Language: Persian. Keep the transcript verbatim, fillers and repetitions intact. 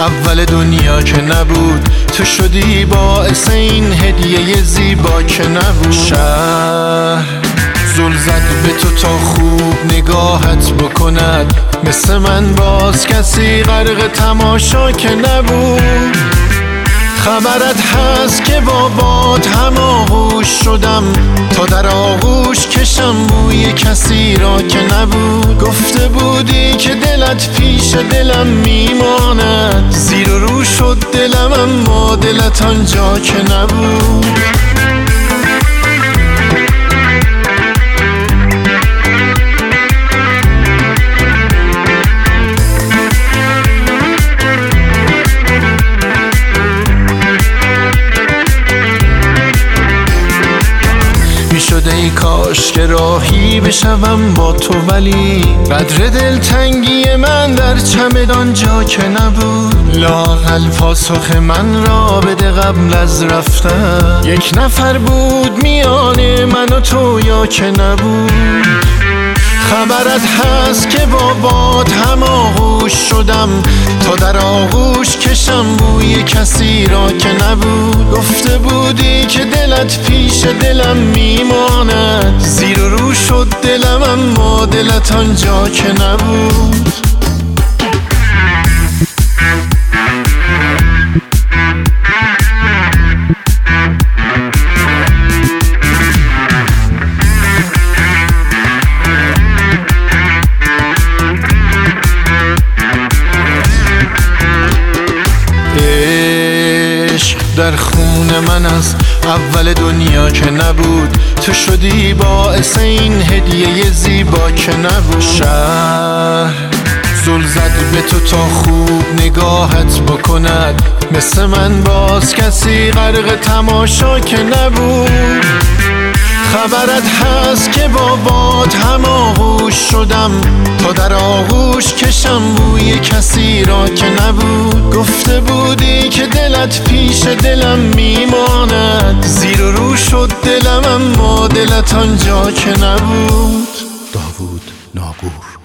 اول دنیا که نبود، تو شدی باعث این هدیه زیبا که نبود. شهر زل زد به تو تا خوب نگاهت بکند، مثل من باز کسی غرق تماشا که نبود. خبرت هست که با باد هماغوش شدم، تا در آغوش کشم بوی کسی را که نبود. گفته بودی که دلت پیش دلم میماند، زیر و رو شد دلم اما دلت آنجا که نبود. شده ای کاش که راهی بشوم با تو، ولی قدر دلتنگی من در چمدان جا که نبود. لااقل پاسخ من را بده قبل از رفتن، یک نفر بود میان من و تو یا که نبود. خبرت هست که با باد هماغوش شدم، تا در آغوش کشم بوی کسی را که نبود. گفته بودی که دلت پیش دلم میماند، زیر و رو شد دلم اما دلت آنجا که نبود. در خون من از اول دنیا که نبود، تو شدی باعث این هدیه زیبا که نبود. شهر زل زد به تو تا خوب نگاهت بکند، مثل من باز کسی غرق تماشا که نبود. خبرت هست که با باد هماغوش شدم، تا در آغوش کشم بوی کسی را که نبود. گفته بودی که دلت پیش دلم میماند، زیر و رو شد دلم اما دلت آنجا که نبود. داوود ناگور.